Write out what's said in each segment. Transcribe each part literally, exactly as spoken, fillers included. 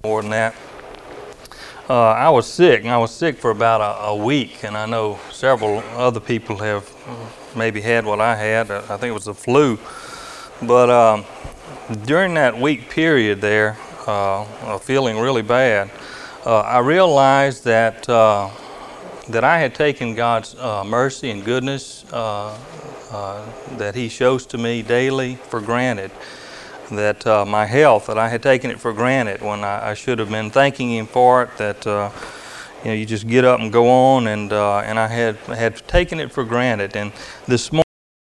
more than that. Uh, I was sick, and I was sick for about a, a week, and I know several other people have maybe had what I had. I think it was the flu. But um, during that week period there, uh, feeling really bad, uh, I realized that uh, that I had taken God's uh, mercy and goodness uh, uh, that He shows to me daily for granted. That uh, my health, that I had taken it for granted when I, I should have been thanking Him for it. That uh, you know, you just get up and go on, and uh, and I had had taken it for granted. And this morning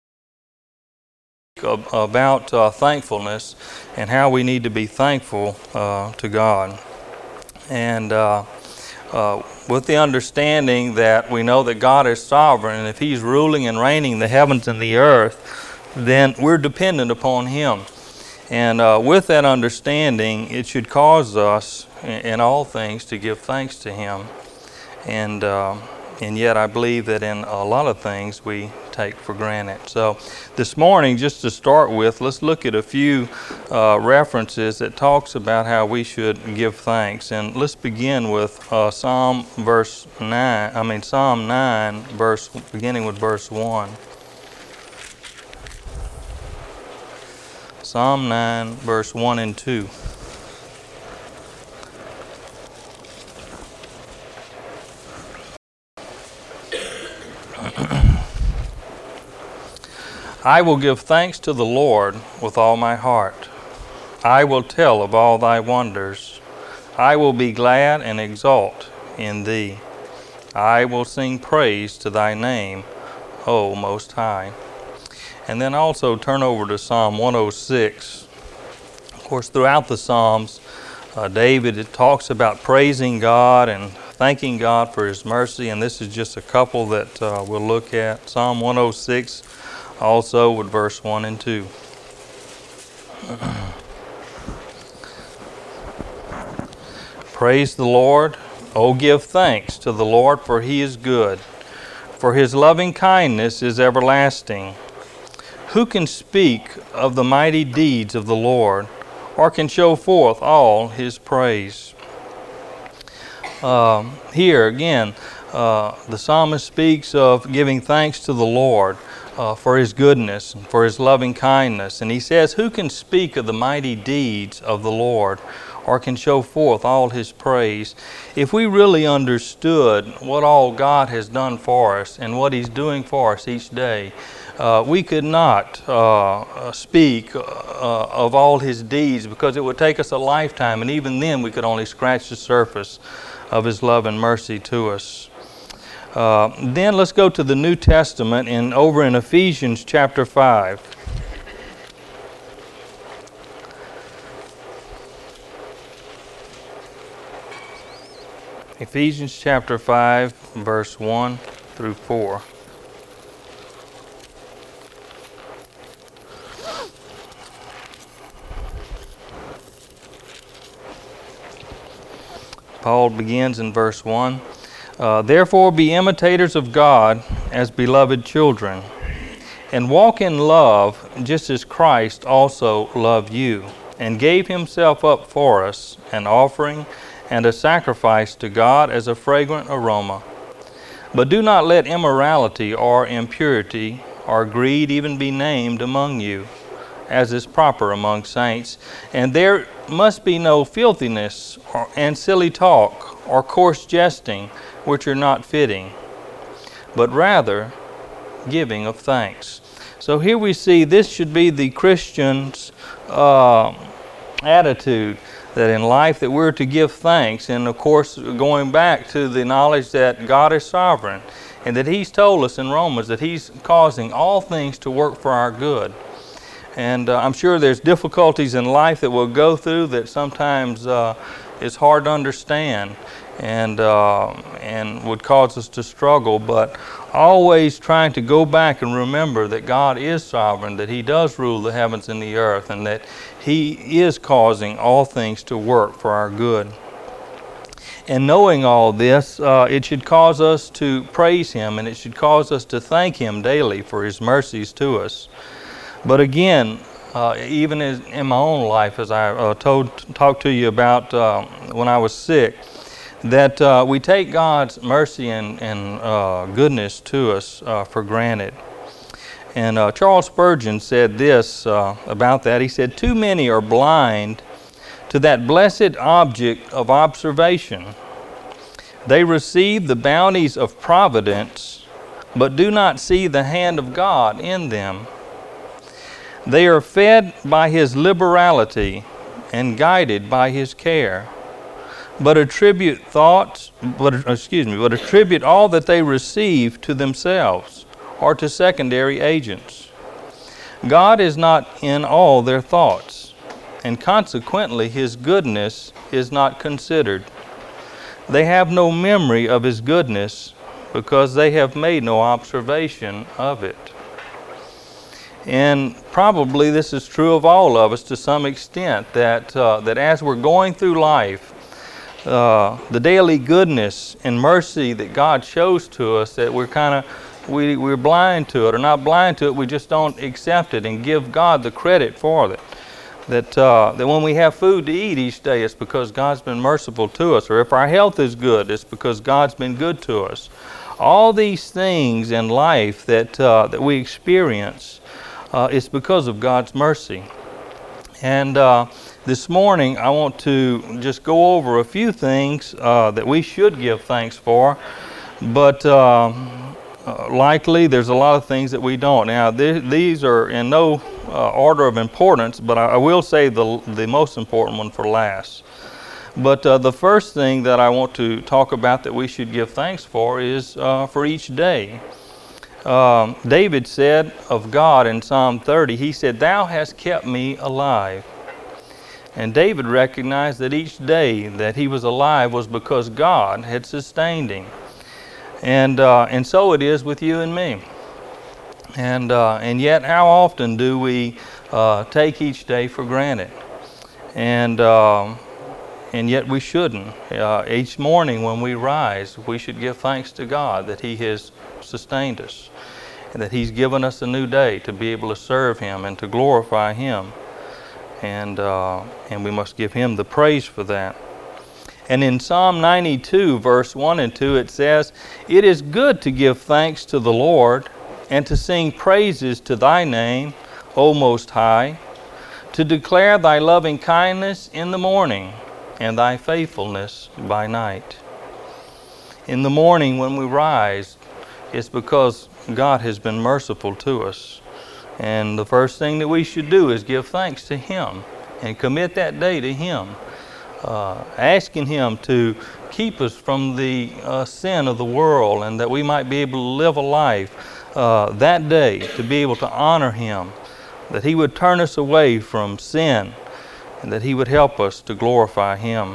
about uh, thankfulness and how we need to be thankful uh, to God, and uh, uh, with the understanding that we know that God is sovereign, and if He's ruling and reigning the heavens and the earth, then we're dependent upon Him. And uh, with that understanding, it should cause us in all things to give thanks to Him. And uh, and yet I believe that in a lot of things we take for granted. So this morning, just to start with, let's look at a few uh, references that talks about how we should give thanks. And let's begin with uh, Psalm verse nine. I mean Psalm nine, verse beginning with verse one. Psalm nine, verse one and two. I will give thanks to the Lord with all my heart. I will tell of all thy wonders. I will be glad and exult in thee. I will sing praise to thy name, O Most High. And then also turn over to Psalm one oh six. Of course, throughout the Psalms, uh, David it talks about praising God and thanking God for His mercy, and this is just a couple that uh, we'll look at. Psalm one oh six, also with verse one and two. Praise the Lord. Oh, give thanks to the Lord, for He is good, for His loving kindness is everlasting. Who can speak of the mighty deeds of the Lord, or can show forth all His praise? Um, here again, uh, the psalmist speaks of giving thanks to the Lord uh, for His goodness and for His loving kindness. And he says, who can speak of the mighty deeds of the Lord, or can show forth all His praise? If we really understood what all God has done for us and what He's doing for us each day, Uh, we could not uh, speak uh, of all His deeds, because it would take us a lifetime, and even then we could only scratch the surface of His love and mercy to us. Uh, then let's go to the New Testament and over in Ephesians chapter five. Ephesians chapter five, verse one through four. Paul begins in verse one. Uh, Therefore be imitators of God as beloved children, and walk in love just as Christ also loved you, and gave Himself up for us, an offering and a sacrifice to God as a fragrant aroma. But do not let immorality or impurity or greed even be named among you, as is proper among saints. And there must be no filthiness or, and silly talk or coarse jesting, which are not fitting, but rather giving of thanks. So here we see this should be the Christian's uh, attitude, that in life that we're to give thanks. And of course, going back to the knowledge that God is sovereign, and that He's told us in Romans that He's causing all things to work for our good. And uh, I'm sure there's difficulties in life that we'll go through that sometimes uh, is hard to understand and uh, and would cause us to struggle. But always trying to go back and remember that God is sovereign, that He does rule the heavens and the earth, and that He is causing all things to work for our good. And knowing all this, uh, it should cause us to praise Him, and it should cause us to thank Him daily for His mercies to us. But again, uh, even as, in my own life, as I uh, told talked to you about uh, when I was sick, that uh, we take God's mercy and, and uh, goodness to us uh, for granted. And uh, Charles Spurgeon said this uh, about that. He said, "Too many are blind to that blessed object of observation. They receive the bounties of providence, but do not see the hand of God in them. They are fed by His liberality and guided by His care, but attribute thoughts, but excuse me, but attribute all that they receive to themselves or to secondary agents. God is not in all their thoughts, and consequently His goodness is not considered. They have no memory of His goodness because they have made no observation of it." And probably this is true of all of us to some extent, that uh, that as we're going through life, uh, the daily goodness and mercy that God shows to us, that we're kind of we we're blind to it, or not blind to it, we just don't accept it and give God the credit for it. That uh, that when we have food to eat each day, it's because God's been merciful to us, or if our health is good, it's because God's been good to us. All these things in life that uh, that we experience, Uh, it's because of God's mercy. And uh, this morning I want to just go over a few things uh, that we should give thanks for, but uh, uh, likely there's a lot of things that we don't. Now th- these are in no uh, order of importance, but I, I will say the, the most important one for last. But uh, the first thing that I want to talk about that we should give thanks for is uh, for each day. Um, David said of God in Psalm thirty, he said, "Thou hast kept me alive." And David recognized that each day that he was alive was because God had sustained him. And uh, and so it is with you and me. And uh, and yet, how often do we uh, take each day for granted? And uh, and yet we shouldn't. Uh, each morning when we rise, we should give thanks to God that He has sustained us, and that He's given us a new day to be able to serve Him and to glorify Him. And uh, and we must give Him the praise for that. And in Psalm ninety-two, verse one and two, it says, "It is good to give thanks to the Lord, and to sing praises to Thy name, O Most High, to declare Thy loving kindness in the morning, and Thy faithfulness by night." In the morning when we rise, it's because God has been merciful to us. And the first thing that we should do is give thanks to Him and commit that day to Him, uh, asking Him to keep us from the uh, sin of the world, and that we might be able to live a life uh, that day to be able to honor Him, that He would turn us away from sin, and that He would help us to glorify Him.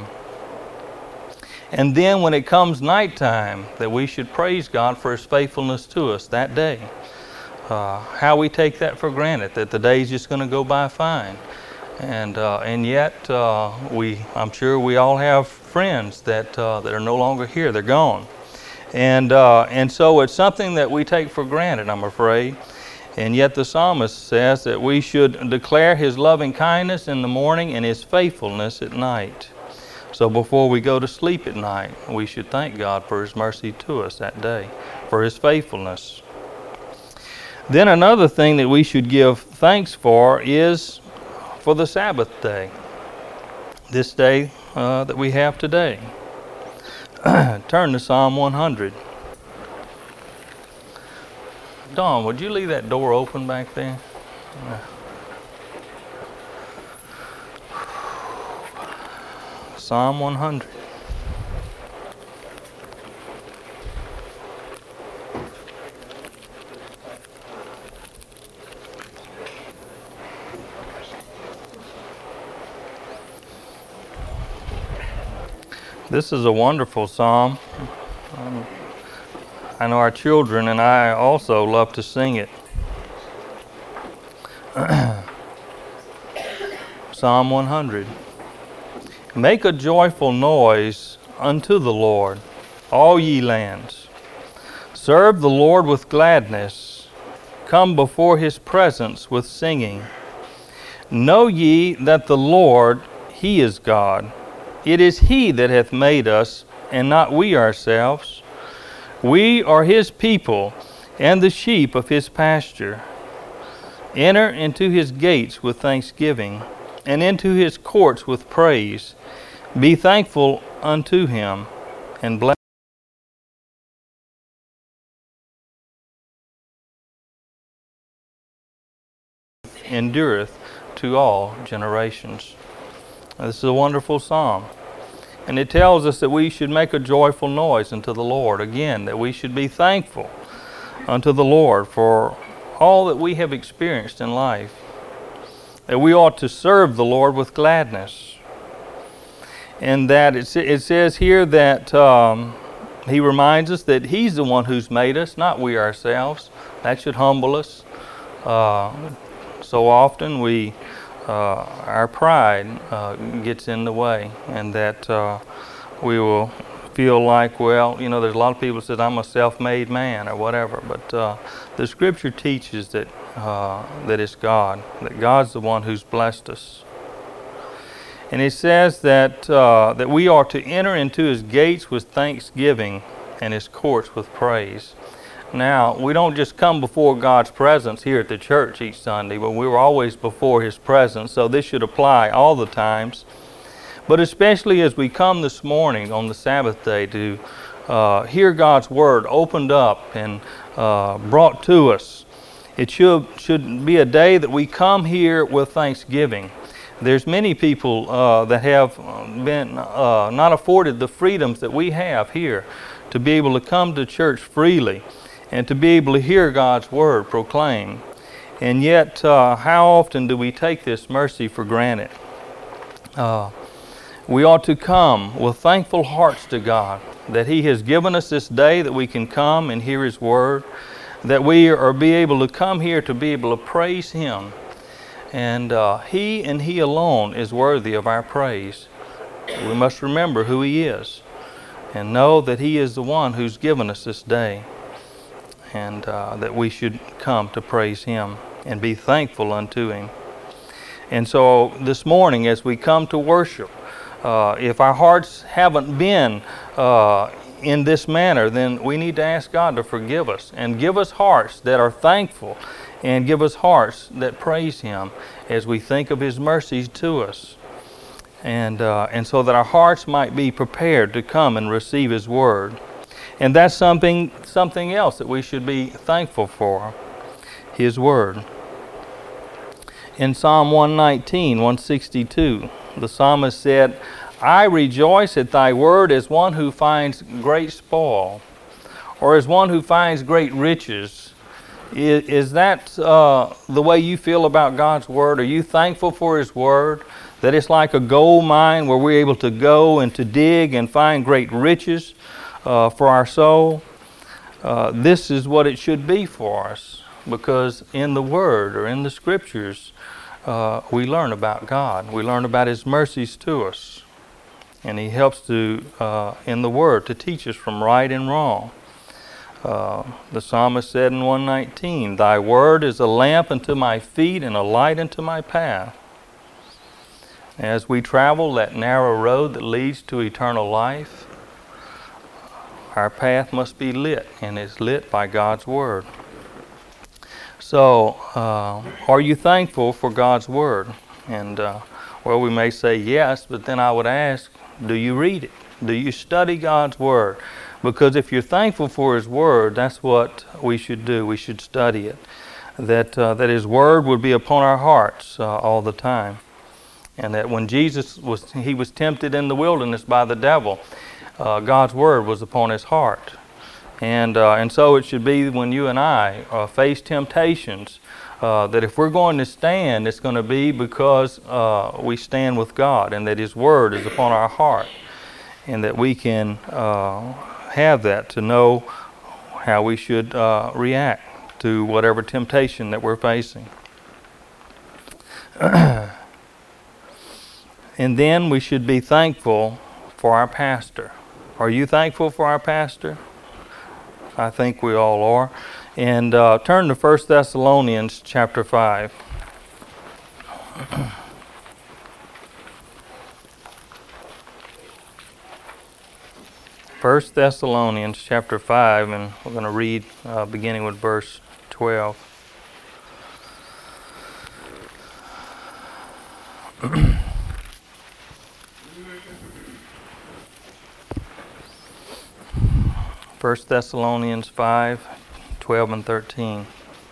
And then when it comes nighttime, that we should praise God for His faithfulness to us that day. Uh, how we take that for granted, that the day's just going to go by fine. And uh, and yet, uh, we I'm sure we all have friends that uh, that are no longer here. They're gone. And, uh, and so it's something that we take for granted, I'm afraid. And yet the psalmist says that we should declare His loving kindness in the morning and His faithfulness at night. So before we go to sleep at night, we should thank God for His mercy to us that day, for His faithfulness. Then another thing that we should give thanks for is for the Sabbath day, this day uh, that we have today. Turn to Psalm one hundred. Don, would you leave that door open back there? Psalm one hundred. This is a wonderful psalm. Um, I know our children and I also love to sing it. Psalm one hundred. Make a joyful noise unto the Lord, all ye lands. Serve the Lord with gladness. Come before His presence with singing. Know ye that the Lord, He is God. It is He that hath made us, and not we ourselves. We are His people, and the sheep of His pasture. Enter into His gates with thanksgiving, and into His courts with praise. Be thankful unto Him, and bless endureth to all generations. This is a wonderful psalm. And it tells us that we should make a joyful noise unto the Lord. Again, that we should be thankful unto the Lord for all that we have experienced in life. That we ought to serve the Lord with gladness. And that it, it says here that um, He reminds us that He's the one who's made us, not we ourselves. That should humble us. Uh, so often we Uh, our pride uh, gets in the way, and that uh, we will feel like, well, you know, there's a lot of people that say I'm a self-made man or whatever, but uh, the Scripture teaches that uh, that it's God, that God's the one who's blessed us. And it says that uh, that we are to enter into His gates with thanksgiving and His courts with praise. Now, we don't just come before God's presence here at the church each Sunday, but we're always before His presence, so this should apply all the times. But especially as we come this morning on the Sabbath day to uh, hear God's Word opened up and uh, brought to us, it should, should be a day that we come here with thanksgiving. There's many people uh, that have been uh, not afforded the freedoms that we have here to be able to come to church freely and to be able to hear God's Word proclaimed. And yet, uh, how often do we take this mercy for granted? Uh, we ought to come with thankful hearts to God that He has given us this day that we can come and hear His Word, that we are be able to come here to be able to praise Him. And uh, He and He alone is worthy of our praise. We must remember who He is and know that He is the one who's given us this day, and uh, that we should come to praise Him and be thankful unto Him. And so this morning as we come to worship, uh, if our hearts haven't been uh, in this manner, then we need to ask God to forgive us and give us hearts that are thankful and give us hearts that praise Him as we think of His mercies to us. And, uh, and so that our hearts might be prepared to come and receive His Word. And that's something something else that we should be thankful for, His Word. In Psalm one nineteen, one sixty-two, the psalmist said, I rejoice at Thy Word as one who finds great spoil, or as one who finds great riches. Is, is that uh, the way you feel about God's Word? Are you thankful for His Word? That it's like a gold mine where we're able to go and to dig and find great riches Uh, for our soul? Uh, this is what it should be for us, because in the Word or in the Scriptures uh, we learn about God. We learn about His mercies to us, and He helps to uh, in the Word to teach us from right and wrong. Uh, the psalmist said in one nineteen, Thy Word is a lamp unto my feet and a light unto my path. As we travel that narrow road that leads to eternal life, our path must be lit, and it's lit by God's Word. So, uh, are you thankful for God's Word? And, uh, well, we may say yes, but then I would ask, do you read it? Do you study God's Word? Because if you're thankful for His Word, that's what we should do. We should study it. That, uh, that His Word would be upon our hearts uh, all the time. And that when Jesus was, He was tempted in the wilderness by the devil, Uh, God's Word was upon His heart. And uh, and so it should be when you and I uh, face temptations, uh, that if we're going to stand, it's going to be because uh, we stand with God, and that His Word is upon our heart, and that we can uh, have that to know how we should uh, react to whatever temptation that we're facing. And then we should be thankful for our pastor. Are you thankful for our pastor? I think we all are. And uh, turn to First Thessalonians chapter five. First Thessalonians chapter five, and we're going to read uh, beginning with verse twelve. First Thessalonians five, twelve and thirteen.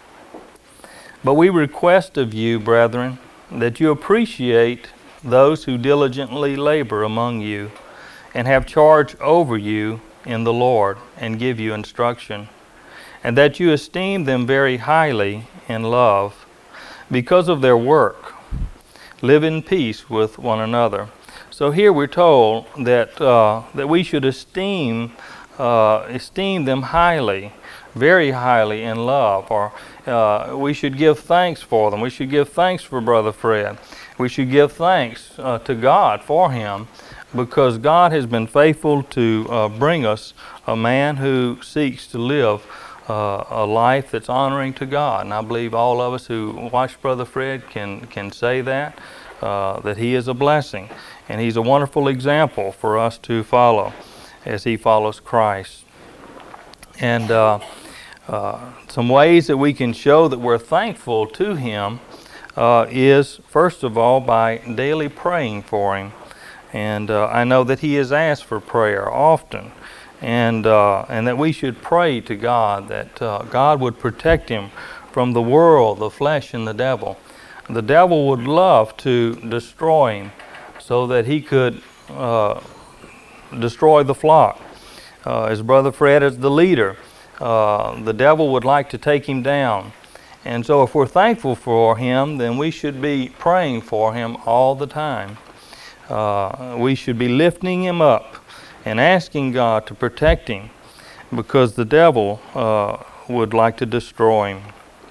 But we request of you, brethren, that you appreciate those who diligently labor among you and have charge over you in the Lord and give you instruction, and that you esteem them very highly in love because of their work. Live in peace with one another. So here we're told that uh, that we should esteem uh, esteem them highly, very highly in love, or uh, we should give thanks for them. We should give thanks for Brother Fred. We should give thanks uh, to God for him, because God has been faithful to uh, bring us a man who seeks to live uh, a life that's honoring to God. And I believe all of us who watch Brother Fred can can say that, uh, that he is a blessing. And he's a wonderful example for us to follow as he follows Christ. And uh, uh, some ways that we can show that we're thankful to him uh, is, first of all, by daily praying for him. And uh, I know that he has asked for prayer often, and uh, and that we should pray to God that uh, God would protect him from the world, the flesh, and the devil. The devil would love to destroy him so that he could uh, destroy the flock. Uh, as Brother Fred is the leader, uh, the devil would like to take him down. And so if we're thankful for him, then we should be praying for him all the time. Uh, we should be lifting him up and asking God to protect him, because the devil uh, would like to destroy him.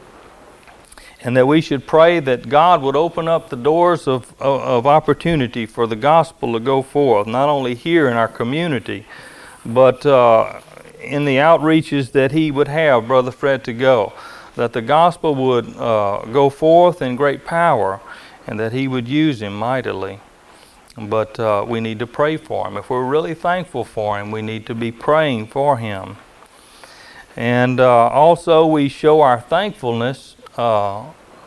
And that we should pray that God would open up the doors of, of, of opportunity for the gospel to go forth, not only here in our community, but uh, in the outreaches that he would have Brother Fred to go, that the gospel would uh, go forth in great power, and that he would use him mightily. But uh, we need to pray for him. If we're really thankful for him, we need to be praying for him. And uh, also we show our thankfulness uh,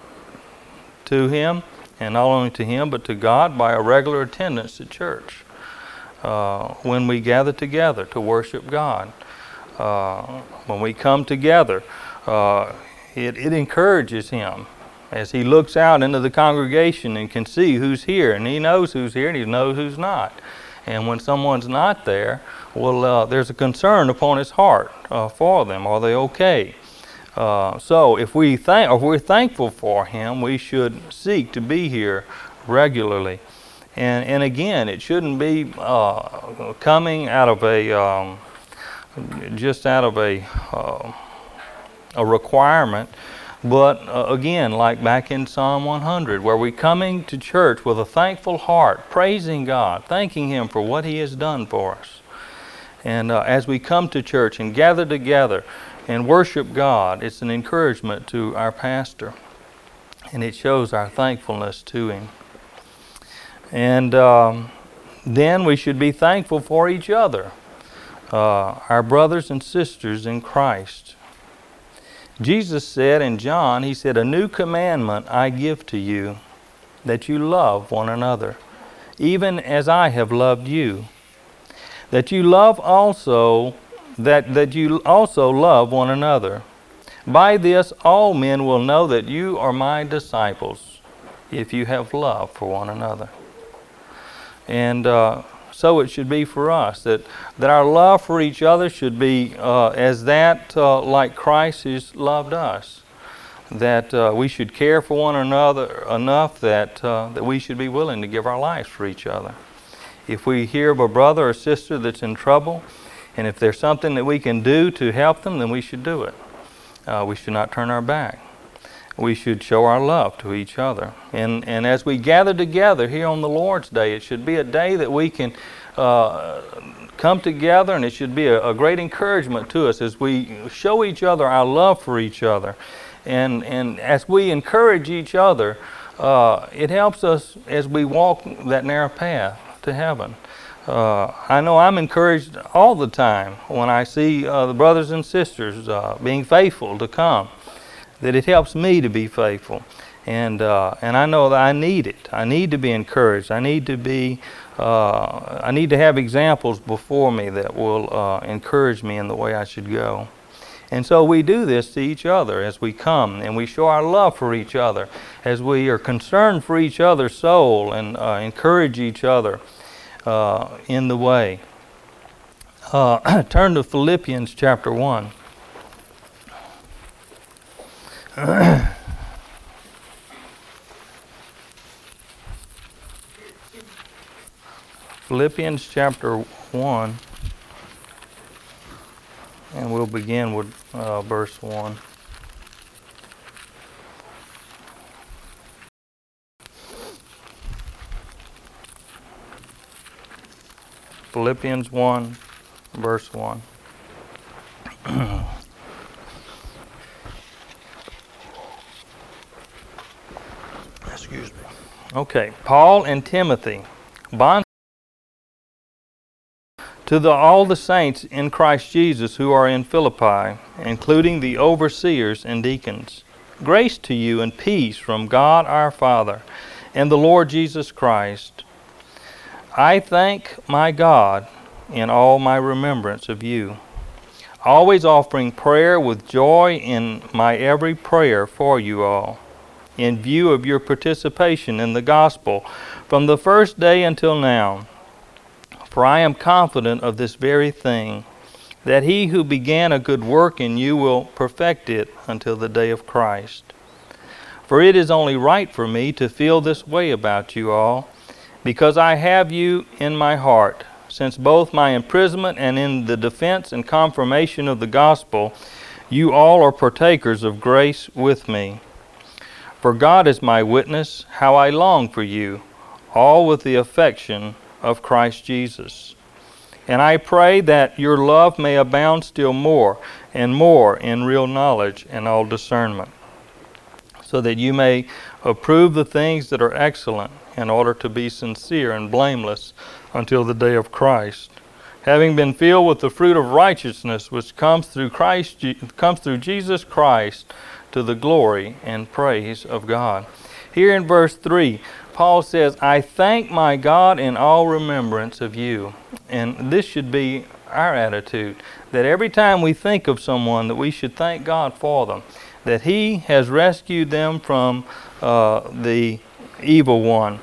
to him, and not only to him, but to God, by a regular attendance at church. Uh, when we gather together to worship God, uh, when we come together, uh, it, it encourages him as he looks out into the congregation and can see who's here, and he knows who's here and he knows who's not. And when someone's not there, well, uh, there's a concern upon his heart uh, for them. Are they okay? Uh, so if we thank, if we're thankful for him, we should seek to be here regularly. And and again, it shouldn't be uh, coming out of a um, just out of a uh, a requirement, but uh, again, like back in Psalm one hundred, where we're coming to church with a thankful heart, praising God, thanking him for what he has done for us. And uh, as we come to church and gather together and worship God, it's an encouragement to our pastor, and it shows our thankfulness to him. And um, then we should be thankful for each other, uh, our brothers and sisters in Christ. Jesus said in John, he said, "A new commandment I give to you, that you love one another, even as I have loved you. That you love also, that, that you also love one another. By this all men will know that you are my disciples, if you have love for one another." And uh, so it should be for us, that, that our love for each other should be uh, as that uh, like Christ has loved us. That uh, we should care for one another enough that, uh, that we should be willing to give our lives for each other. If we hear of a brother or sister that's in trouble, and if there's something that we can do to help them, then we should do it. Uh, we should not turn our back. We should show our love to each other. And and as we gather together here on the Lord's Day, it should be a day that we can uh, come together, and it should be a, a great encouragement to us as we show each other our love for each other. And and as we encourage each other, uh, it helps us as we walk that narrow path to heaven. Uh, I know I'm encouraged all the time when I see uh, the brothers and sisters uh, being faithful to come, that it helps me to be faithful. And uh, and I know that I need it. I need to be encouraged. I need to be. Uh, I need to have examples before me that will uh, encourage me in the way I should go. And so we do this to each other as we come, and we show our love for each other, as we are concerned for each other's soul and uh, encourage each other uh, in the way. Uh, turn to Philippians chapter one. Philippians chapter one, and we'll begin with uh, verse one. Philippians one, verse one. Excuse me. Okay, Paul and Timothy, bond to the, all the saints in Christ Jesus who are in Philippi, including the overseers and deacons. Grace to you and peace from God our Father and the Lord Jesus Christ. I thank my God in all my remembrance of you, always offering prayer with joy in my every prayer for you all, in view of your participation in the gospel from the first day until now. For I am confident of this very thing, that he who began a good work in you will perfect it until the day of Christ. For it is only right for me to feel this way about you all, because I have you in my heart, since both my imprisonment and in the defense and confirmation of the gospel, you all are partakers of grace with me. For God is my witness, how I long for you, all with the affection of Christ Jesus. And I pray that your love may abound still more and more in real knowledge and all discernment, so that you may approve the things that are excellent, in order to be sincere and blameless until the day of Christ, having been filled with the fruit of righteousness which comes through Christ, comes through Jesus Christ, to the glory and praise of God. Here in verse three, Paul says, I thank my God in all remembrance of you. And this should be our attitude, that every time we think of someone, that we should thank God for them, that He has rescued them from uh, the evil one.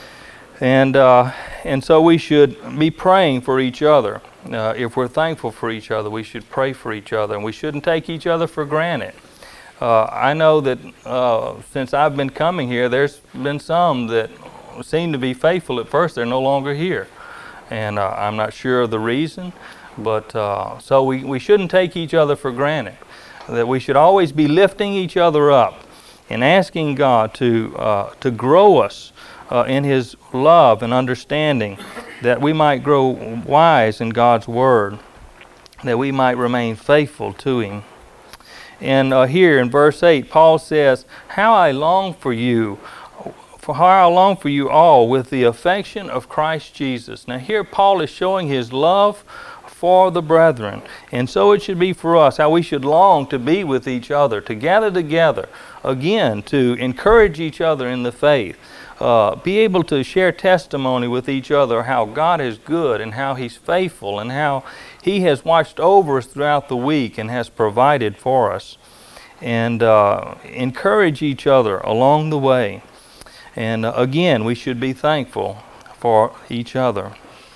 And uh, and so we should be praying for each other. Uh, if we're thankful for each other, we should pray for each other, and we shouldn't take each other for granted. Uh, I know that uh, since I've been coming here, there's been some that seem to be faithful at first. They're no longer here. And uh, I'm not sure of the reason, but uh, so we, we shouldn't take each other for granted. That we should always be lifting each other up and asking God to, uh, to grow us uh, in His love and understanding, that we might grow wise in God's Word, that we might remain faithful to Him. And uh, here in verse eight, Paul says, how I long for you, for how I long for you all with the affection of Christ Jesus. Now here Paul is showing his love for the brethren. And so it should be for us, how we should long to be with each other, to gather together, again, to encourage each other in the faith. Uh, be able to share testimony with each other, how God is good and how He's faithful and how He has watched over us throughout the week and has provided for us. And uh, encourage each other along the way. And uh, again, we should be thankful for each other.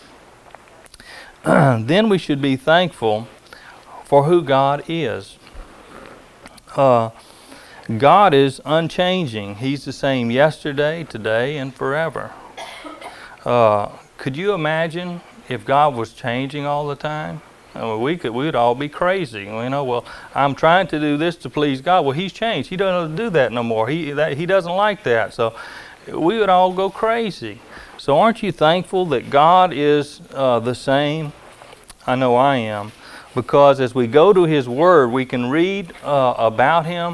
Then we should be thankful for who God is. Uh, God is unchanging. He's the same yesterday, today, and forever. Uh, could you imagine if God was changing all the time? I mean, we could, we would all be crazy. You know, well, I'm trying to do this to please God. Well, He's changed. He doesn't do that no more. He that, He doesn't like that. So we would all go crazy. So aren't you thankful that God is uh, the same? I know I am. Because as we go to His Word, we can read uh, about Him,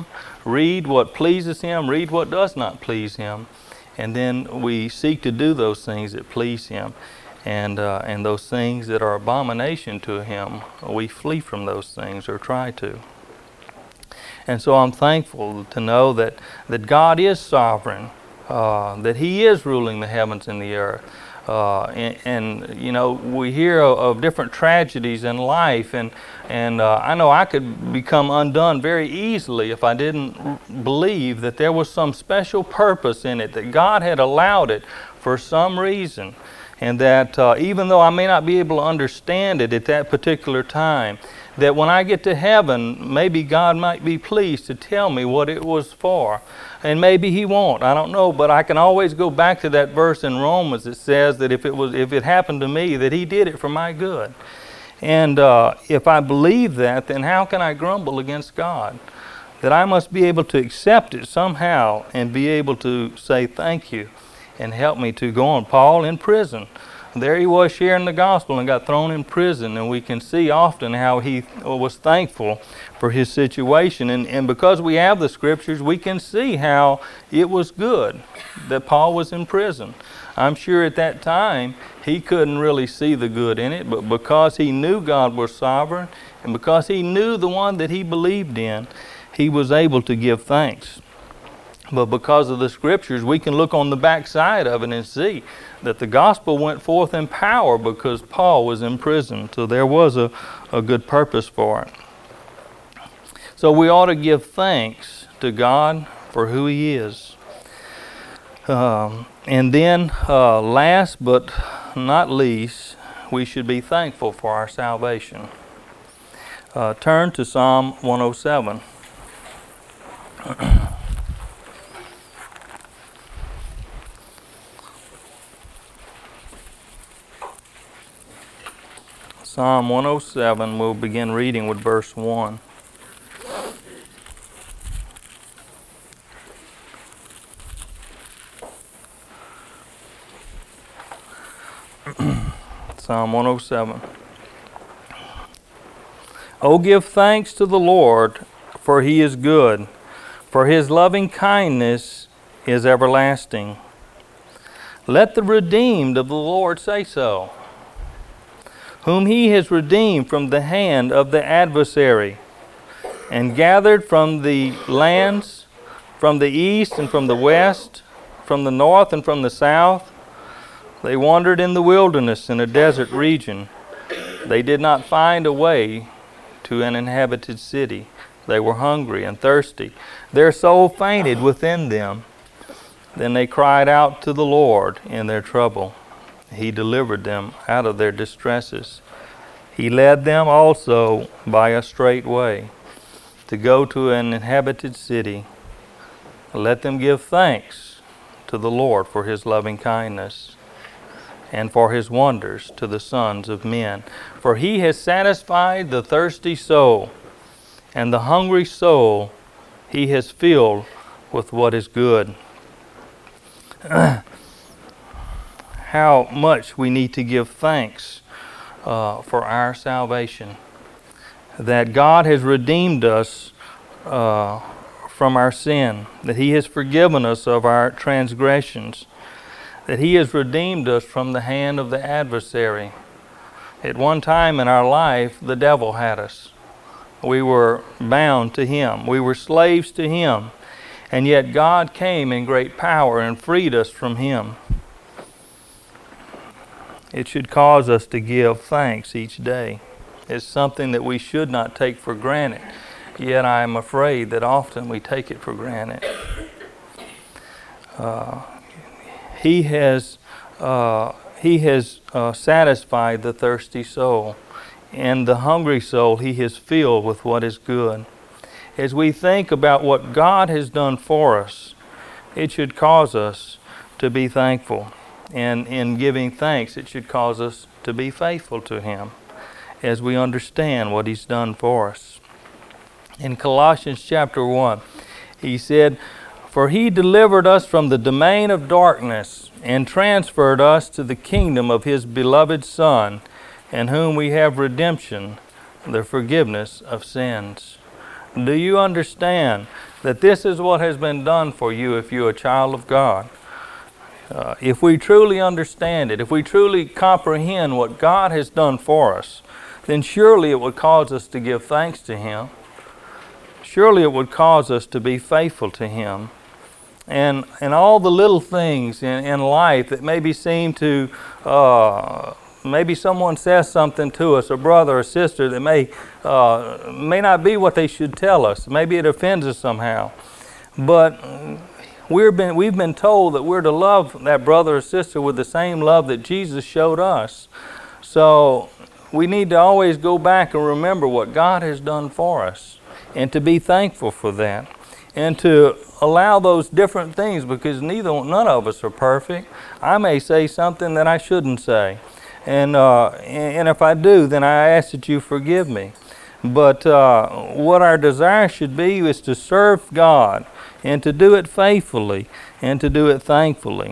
read what pleases Him, read what does not please Him, and then we seek to do those things that please Him. And, uh, and those things that are abomination to Him, we flee from those things or try to. And so I'm thankful to know that, that God is sovereign, uh, that He is ruling the heavens and the earth. Uh, and, and, you know, we hear of, of different tragedies in life, and, and uh, I know I could become undone very easily if I didn't r- believe that there was some special purpose in it, that God had allowed it for some reason. And that uh, even though I may not be able to understand it at that particular time, that when I get to heaven, maybe God might be pleased to tell me what it was for. And maybe He won't, I don't know, but I can always go back to that verse in Romans that says that if it was, if it happened to me, that He did it for my good. And uh, if I believe that, then how can I grumble against God? That I must be able to accept it somehow and be able to say thank you and help me to go on. Paul in prison. There he was sharing the gospel and got thrown in prison, and we can see often how he was thankful for his situation. And, and because we have the scriptures, we can see how it was good that Paul was in prison. I'm sure at that time he couldn't really see the good in it, but because he knew God was sovereign and because he knew the one that he believed in, he was able to give thanks. But because of the scriptures, we can look on the backside of it and see that the gospel went forth in power because Paul was in prison. So there was a, a good purpose for it. So we ought to give thanks to God for who He is. Um, and then uh, last but not least, we should be thankful for our salvation. Uh, turn to Psalm one oh seven. Psalm one oh seven, we'll begin reading with verse one. Psalm one oh seven. O give thanks to the Lord, for He is good, for His loving kindness is everlasting. Let the redeemed of the Lord say so, whom He has redeemed from the hand of the adversary, and gathered from the lands, from the east and from the west, from the north and from the south. They wandered in the wilderness in a desert region. They did not find a way to an inhabited city. They were hungry and thirsty. Their soul fainted within them. Then they cried out to the Lord in their trouble. He delivered them out of their distresses. He led them also by a straight way to go to an inhabited city. Let them give thanks to the Lord for His loving kindness and for His wonders to the sons of men. For He has satisfied the thirsty soul, and the hungry soul He has filled with what is good. How much we need to give thanks uh, for our salvation. That God has redeemed us uh, from our sin. That He has forgiven us of our transgressions. That He has redeemed us from the hand of the adversary. At one time in our life, the devil had us. We were bound to him. We were slaves to him. And yet God came in great power and freed us from him. It should cause us to give thanks each day. It's something that we should not take for granted. Yet I am afraid that often we take it for granted. Uh, he has, uh, he has uh, satisfied the thirsty soul, and the hungry soul He has filled with what is good. As we think about what God has done for us, it should cause us to be thankful. And in giving thanks, it should cause us to be faithful to Him as we understand what He's done for us. In Colossians chapter one, he said, "For He delivered us from the domain of darkness and transferred us to the kingdom of His beloved Son, in whom we have redemption, the forgiveness of sins." Do you understand that this is what has been done for you if you're a child of God. Uh, if we truly understand it, if we truly comprehend what God has done for us, then surely it would cause us to give thanks to Him. Surely it would cause us to be faithful to Him. And and all the little things in, in life that maybe seem to, uh, maybe someone says something to us, a brother or sister that may, uh, may not be what they should tell us. Maybe it offends us somehow. But we're been, we've been told that we're to love that brother or sister with the same love that Jesus showed us. So we need to always go back and remember what God has done for us and to be thankful for that. And to allow those different things, because neither none of us are perfect. I may say something that I shouldn't say, and uh, and if I do, then I ask that you forgive me. But uh, what our desire should be is to serve God and to do it faithfully and to do it thankfully.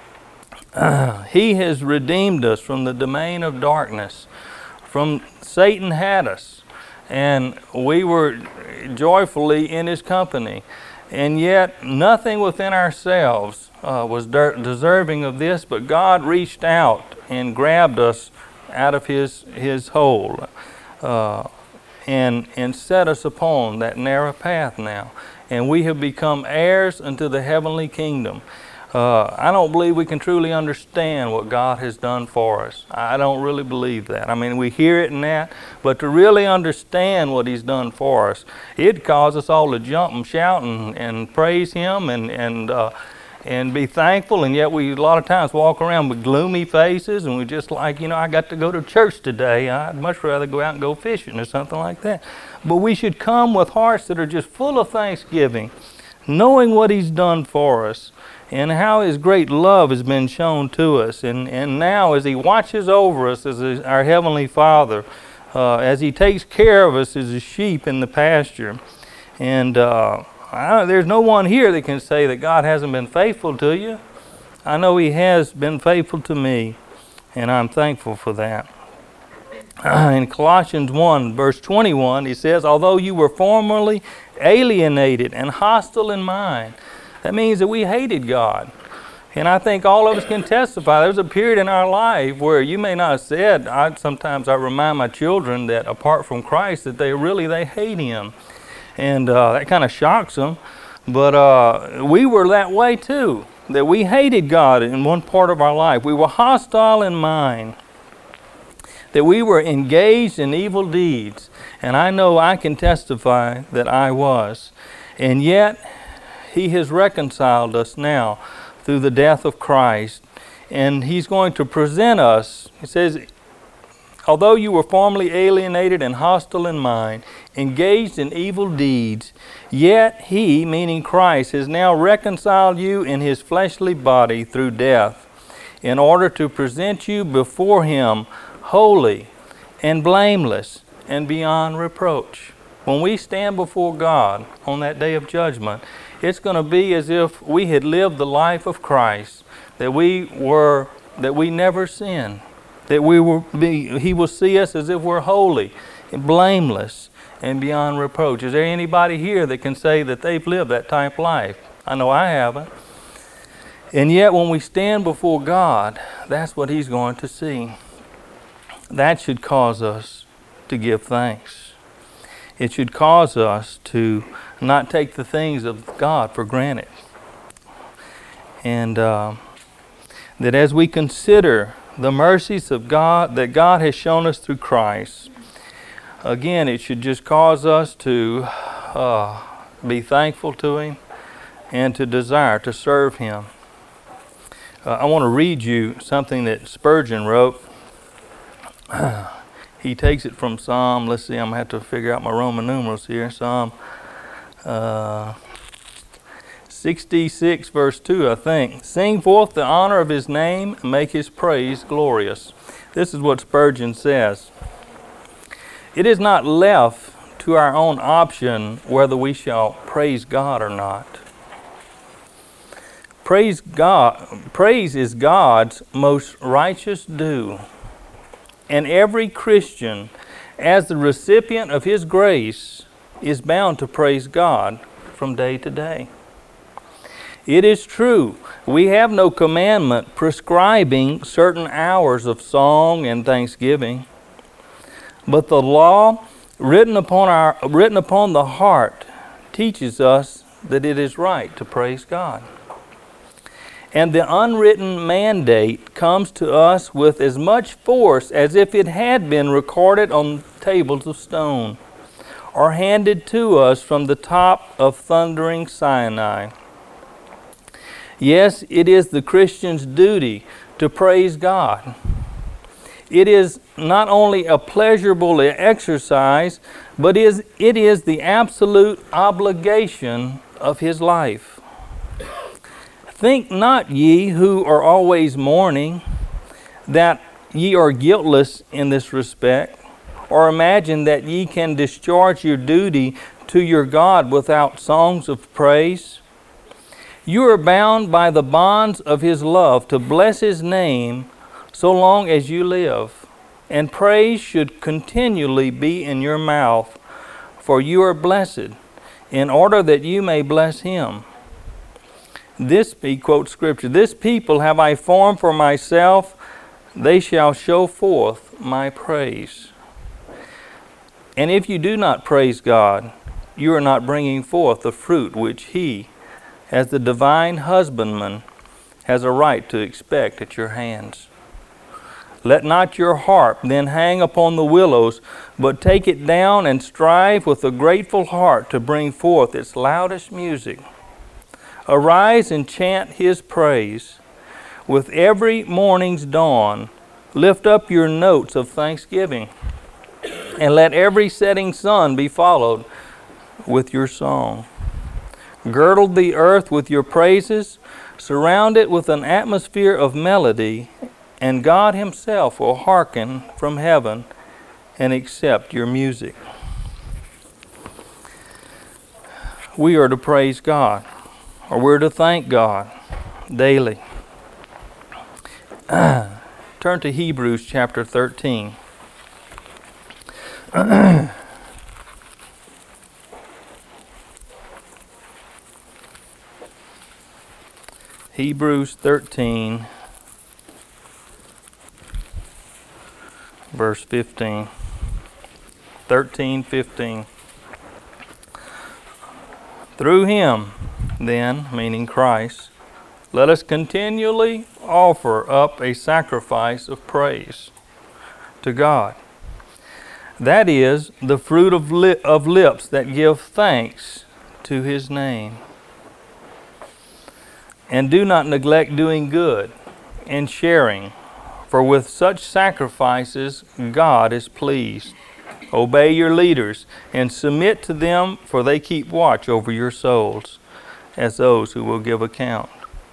Uh, he has redeemed us from the domain of darkness. From Satan had us, and we were joyfully in his company. And yet nothing within ourselves uh, was de- deserving of this, but God reached out and grabbed us out of his, his hold uh, and, and set us upon that narrow path now. And we have become heirs unto the heavenly kingdom. Uh, I don't believe we can truly understand what God has done for us. I don't really believe that. I mean, we hear it and that, but to really understand what He's done for us, it'd cause us all to jump and shout and, and praise Him and and uh, and be thankful. And yet we a lot of times walk around with gloomy faces, and we just like, you know, I got to go to church today. I'd much rather go out and go fishing or something like that. But we should come with hearts that are just full of thanksgiving, knowing what He's done for us, and how His great love has been shown to us. And, and now as He watches over us as a, our Heavenly Father, uh, as He takes care of us as a sheep in the pasture. And uh, I, there's no one here that can say that God hasn't been faithful to you. I know He has been faithful to me, and I'm thankful for that. In Colossians one, verse twenty-one, he says, although you were formerly alienated and hostile in mind. That means that we hated God. And I think all of us can testify. There's a period in our life where you may not have said, I, sometimes I remind my children that apart from Christ, that they really, they hate Him. And uh, that kind of shocks them. But uh, we were that way too, that we hated God in one part of our life. We were hostile in mind, that we were engaged in evil deeds. And I know I can testify that I was. And yet, He has reconciled us now through the death of Christ. And He's going to present us. He says, although you were formerly alienated and hostile in mind, engaged in evil deeds, yet He, meaning Christ, has now reconciled you in His fleshly body through death, in order to present you before Him holy and blameless and beyond reproach. When we stand before God on that day of judgment, it's going to be as if we had lived the life of Christ, that we were, that we never sinned, that we will be, He will see us as if we're holy and blameless and beyond reproach. Is there anybody here that can say that they've lived that type of life? I know I haven't. And yet when we stand before God, that's what He's going to see. That should cause us to give thanks. It should cause us to not take the things of God for granted. And uh, that as we consider the mercies of God that God has shown us through Christ, again, it should just cause us to uh, be thankful to Him and to desire to serve Him. Uh, I want to read you something that Spurgeon wrote. He takes it from Psalm, let's see, I'm going to have to figure out my Roman numerals here. Psalm uh, sixty-six, verse two, I think. Sing forth the honor of His name and make His praise glorious. This is what Spurgeon says. It is not left to our own option whether we shall praise God or not. Praise God, praise is God's most righteous due. And every Christian, as the recipient of His grace, is bound to praise God from from day to day. It is true, we have no commandment prescribing certain hours of song and thanksgiving, but the law written upon our written upon the heart teaches us that it is right to praise God. And the unwritten mandate comes to us with as much force as if it had been recorded on tables of stone, or handed to us from the top of thundering Sinai. Yes, it is the Christian's duty to praise God. It is not only a pleasurable exercise, but is, it is the absolute obligation of his life. Think not ye who are always mourning, that ye are guiltless in this respect, or imagine that ye can discharge your duty to your God without songs of praise. You are bound by the bonds of His love to bless His name so long as you live, and praise should continually be in your mouth, for you are blessed, in order that you may bless Him. This, he quotes Scripture, this people have I formed for myself, they shall show forth my praise. And if you do not praise God, you are not bringing forth the fruit which He, as the divine husbandman, has a right to expect at your hands. Let not your harp then hang upon the willows, but take it down and strive with a grateful heart to bring forth its loudest music. Arise and chant His praise. With every morning's dawn, lift up your notes of thanksgiving, and let every setting sun be followed with your song. Girdle the earth with your praises, surround it with an atmosphere of melody, and God Himself will hearken from heaven and accept your music. We are to praise God, or we're to thank God daily. Turn to Hebrews chapter thirteen. Hebrews thirteen, verse fifteen. thirteen, fifteen. Through Him, then, meaning Christ, let us continually offer up a sacrifice of praise to God. That is, the fruit of, li- of lips that give thanks to His name. And do not neglect doing good and sharing, for with such sacrifices God is pleased. Obey your leaders and submit to them, for they keep watch over your souls, as those who will give account.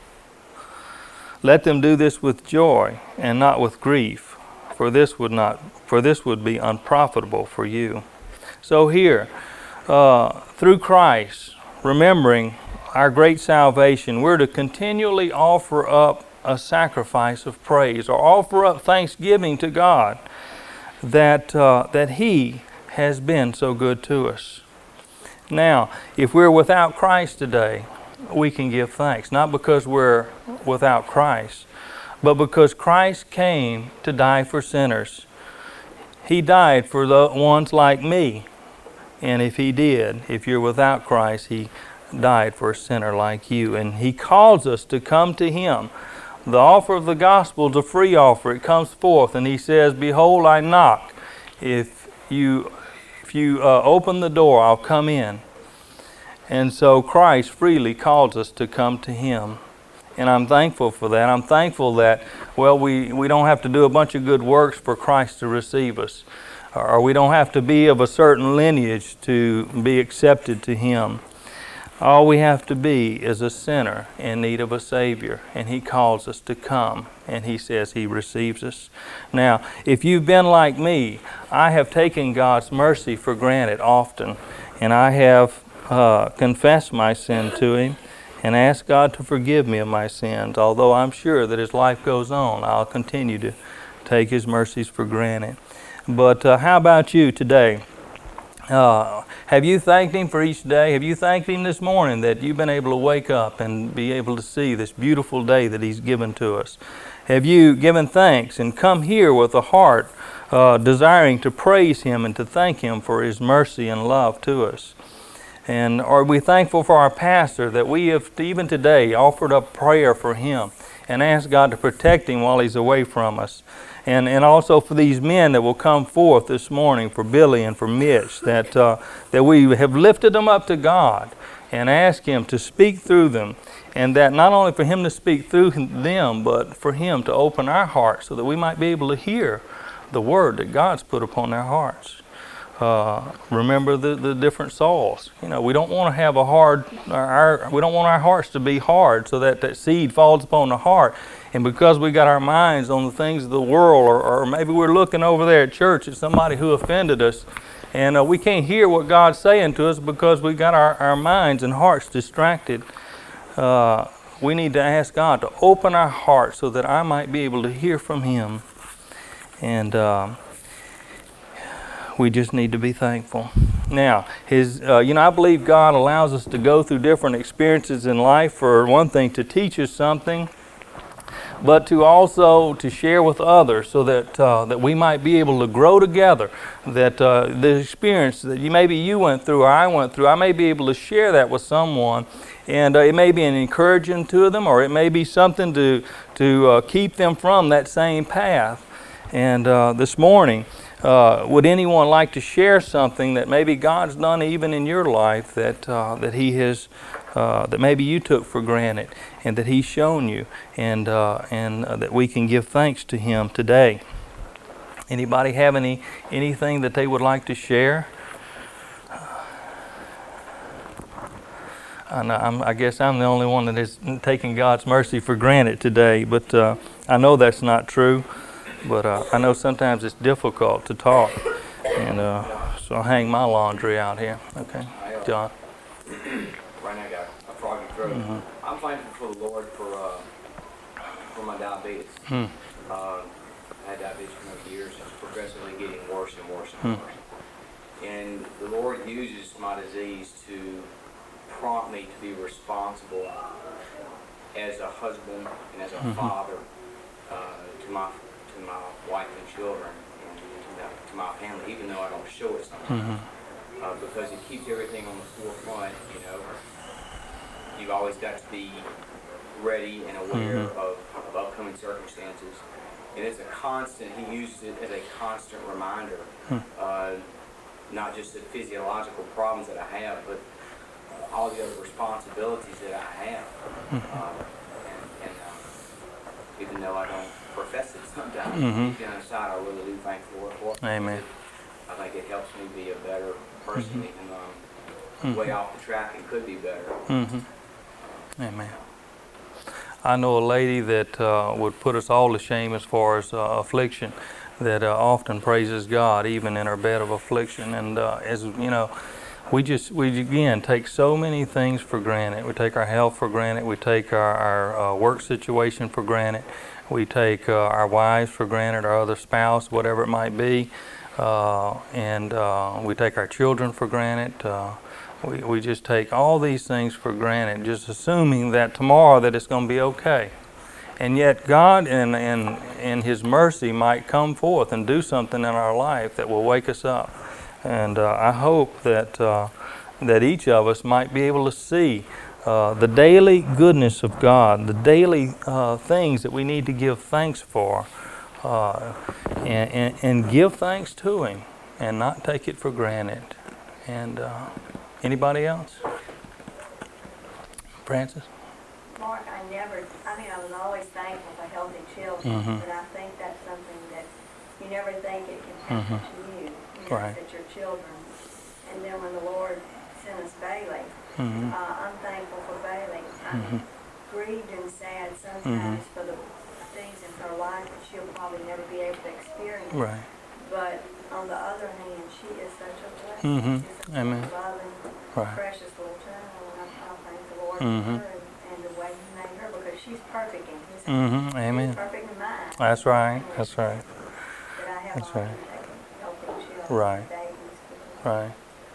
Let them do this with joy and not with grief, for this would not, for this would be unprofitable for you. So here, uh, through Christ, remembering our great salvation, we're to continually offer up a sacrifice of praise, or offer up thanksgiving to God that uh, that He has been so good to us. Now, if we're without Christ today, we can give thanks, not because we're without Christ, but because Christ came to die for sinners. He died for the ones like me, and if He did, if you're without Christ, He died for a sinner like you, and He calls us to come to Him. The offer of the gospel is a free offer. It comes forth, and He says, "Behold, I knock. If you if you uh, open the door, I'll come in." And so Christ freely calls us to come to Him, and I'm thankful for that. I'm thankful that, well, we, we don't have to do a bunch of good works for Christ to receive us, or we don't have to be of a certain lineage to be accepted to Him. All we have to be is a sinner in need of a Savior, and He calls us to come, and He says He receives us. Now, if you've been like me, I have taken God's mercy for granted often, and I have uh, confessed my sin to Him and asked God to forgive me of my sins. Although I'm sure that as life goes on, I'll continue to take His mercies for granted. But uh, how about you today? Uh, have you thanked Him for each day? Have you thanked Him this morning that you've been able to wake up and be able to see this beautiful day that He's given to us? Have you given thanks and come here with a heart uh, desiring to praise Him and to thank Him for His mercy and love to us? And are we thankful for our pastor that we have even today offered up prayer for him and asked God to protect him while he's away from us? And and also for these men that will come forth this morning, for Billy and for Mitch, that uh, that we have lifted them up to God and asked Him to speak through them, and that not only for Him to speak through them, but for Him to open our hearts so that we might be able to hear the word that God's put upon our hearts. Uh, remember the, the different soils. You know, we don't want to have a hard, our, we don't want our hearts to be hard so that that seed falls upon the heart. And because we got our minds on the things of the world, or, or maybe we're looking over there at church at somebody who offended us, and uh, we can't hear what God's saying to us because we got our, our minds and hearts distracted. Uh, we need to ask God to open our hearts so that I might be able to hear from Him. And uh, we just need to be thankful. Now, his, uh, you know, I believe God allows us to go through different experiences in life, for one thing, to teach us something, but to also to share with others, so that uh, that we might be able to grow together. That uh, the experience that you maybe you went through or I went through, I may be able to share that with someone, and uh, it may be an encouragement to them, or it may be something to to uh, keep them from that same path. And uh, this morning, uh, would anyone like to share something that maybe God's done even in your life that uh, that He has, uh, that maybe you took for granted, and that He's shown you, and uh, and uh, that we can give thanks to Him today? Anybody have any anything that they would like to share? I, know, I'm, I guess I'm the only one that is taking God's mercy for granted today, but uh, I know that's not true. But uh, I know sometimes it's difficult to talk, and uh, so I hang my laundry out here. Okay, John. Right now I got a froggy throat. Mm-hmm. I'm thankful for the Lord for uh, for my diabetes. Hmm. Uh, I had diabetes for many years. It's progressively getting worse and worse and hmm. worse. And the Lord uses my disease to prompt me to be responsible as a husband and as a mm-hmm. father uh, to my to my wife and children, and to, the, to my family, even though I don't show it sometimes. Mm-hmm. uh, because it keeps everything on the forefront. You know, you've always got to be ready and aware mm-hmm. of, of upcoming circumstances. And it's a constant, He uses it as a constant reminder, mm-hmm. uh, not just the physiological problems that I have, but uh, all the other responsibilities that I have. Mm-hmm. uh, and, and uh, even though I don't profess it sometimes, mm-hmm. deep down inside I really do thank the Lord for it. Amen. I think it helps me be a better person, mm-hmm. even though I'm mm-hmm. way off the track and could be better. Mm-hmm. uh, Amen. I know a lady that uh, would put us all to shame as far as uh, affliction, that uh, often praises God even in her bed of affliction. And uh, as you know, we just we again take so many things for granted. We take our health for granted. We take our, our uh, work situation for granted. We take uh, our wives for granted, our other spouse, whatever it might be, uh, and uh, we take our children for granted. Uh, we we just take all these things for granted, just assuming that tomorrow that it's going to be okay. And yet God in, in, in His mercy might come forth and do something in our life that will wake us up. And uh, I hope that uh, that each of us might be able to see uh, the daily goodness of God, the daily uh, things that we need to give thanks for, uh, and, and, and give thanks to Him, and not take it for granted. And uh, anybody else? Francis? Mark, I never, I mean, I was always thankful for healthy children, mm-hmm. but I think that's something that you never think it can happen mm-hmm. to you, you know, right. that your children. And then when the Lord sent us Bailey, mm-hmm. uh, I'm thankful for Bailey. I'm mm-hmm. grieved and sad sometimes mm-hmm. for the things in her life that she'll probably never be able to experience. Right. But on the other hand, she is such a blessing. Mm-hmm. She's such Amen. a loving, right. precious little child, and I, I thank the Lord mm-hmm. for her. The way He made her, because she's perfect in His mm-hmm. Amen. She's perfect in mine. That's right. That's right. But I have That's all right. helping children, right. babies, right.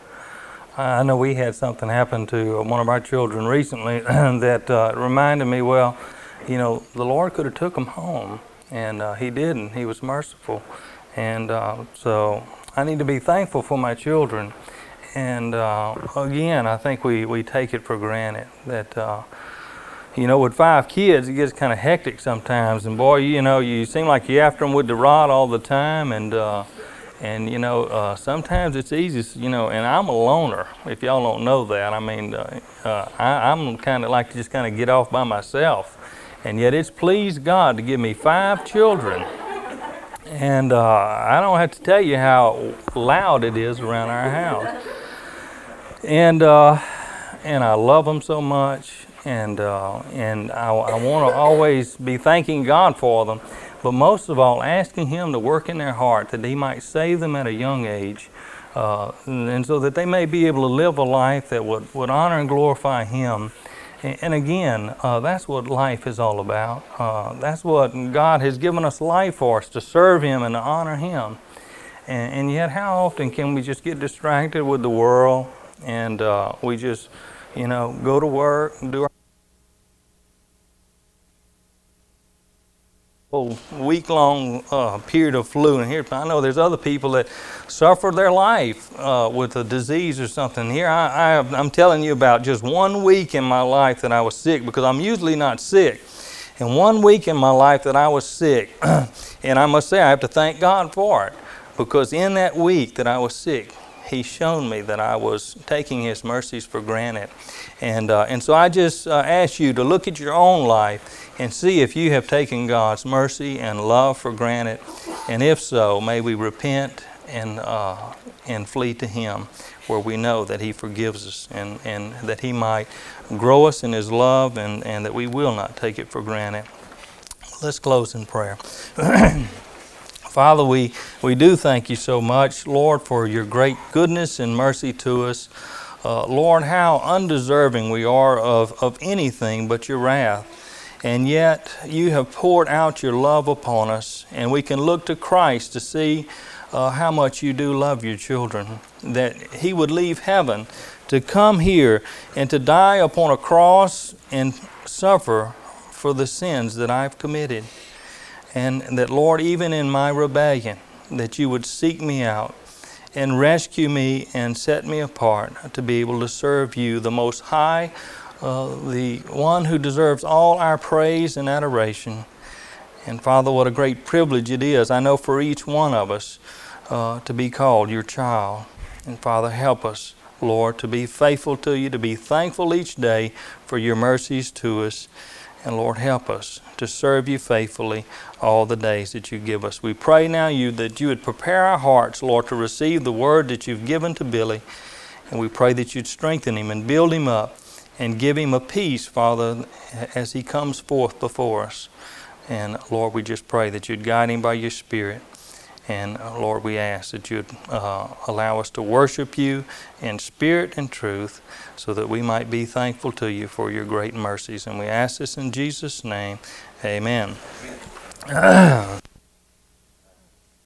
I know we had something happen to one of our children recently that uh, reminded me, well, you know, the Lord could have took him home, and uh, he didn't. He was merciful. And uh, so I need to be thankful for my children. And uh, again, I think we, we take it for granted that, uh, you know, with five kids, it gets kind of hectic sometimes. And boy, you know, you seem like you're after them with the rod all the time. And, uh, and you know, uh, sometimes it's easy, you know, and I'm a loner, if y'all don't know that. I mean, uh, uh, I, I'm kind of like to just kind of get off by myself. And yet it's pleased God to give me five children. And uh, I don't have to tell you how loud it is around our house. And uh, and I love them so much, and uh, and I, I want to always be thanking God for them, but most of all asking Him to work in their heart that He might save them at a young age, uh, and, and so that they may be able to live a life that would, would honor and glorify Him. And, and again, uh, that's what life is all about. Uh, that's what God has given us life for, us to serve Him and to honor Him. And, and yet how often can we just get distracted with the world? And uh, we just, you know, go to work and do our whole week-long uh, period of flu. And here, I know there's other people that suffer their life uh, with a disease or something. Here, I, I, I'm telling you about just one week in my life that I was sick, because I'm usually not sick. And one week in my life that I was sick, and I must say I have to thank God for it, because in that week that I was sick, He's shown me that I was taking His mercies for granted. And uh, and so I just uh, ask you to look at your own life and see if you have taken God's mercy and love for granted. And if so, may we repent and uh, and flee to Him, where we know that He forgives us, and, and that He might grow us in His love, and, and that we will not take it for granted. Let's close in prayer. Father, we, we do thank You so much, Lord, for Your great goodness and mercy to us. Uh, Lord, how undeserving we are of, of anything but Your wrath. And yet You have poured out Your love upon us, and we can look to Christ to see uh, how much You do love Your children, that He would leave heaven to come here and to die upon a cross and suffer for the sins that I've committed. And that, Lord, even in my rebellion, that You would seek me out and rescue me and set me apart to be able to serve You, the Most High, uh, the one who deserves all our praise and adoration. And Father, what a great privilege it is, I know, for each one of us uh, to be called Your child. And Father, help us, Lord, to be faithful to You, to be thankful each day for Your mercies to us. And Lord, help us to serve You faithfully all the days that You give us. We pray now you that You would prepare our hearts, Lord, to receive the word that You've given to Billy. And we pray that You'd strengthen him and build him up and give him a peace, Father, as he comes forth before us. And Lord, we just pray that You'd guide him by Your Spirit. And uh, Lord, we ask that You'd uh, allow us to worship You in spirit and truth, so that we might be thankful to You for Your great mercies. And we ask this in Jesus' name. Amen.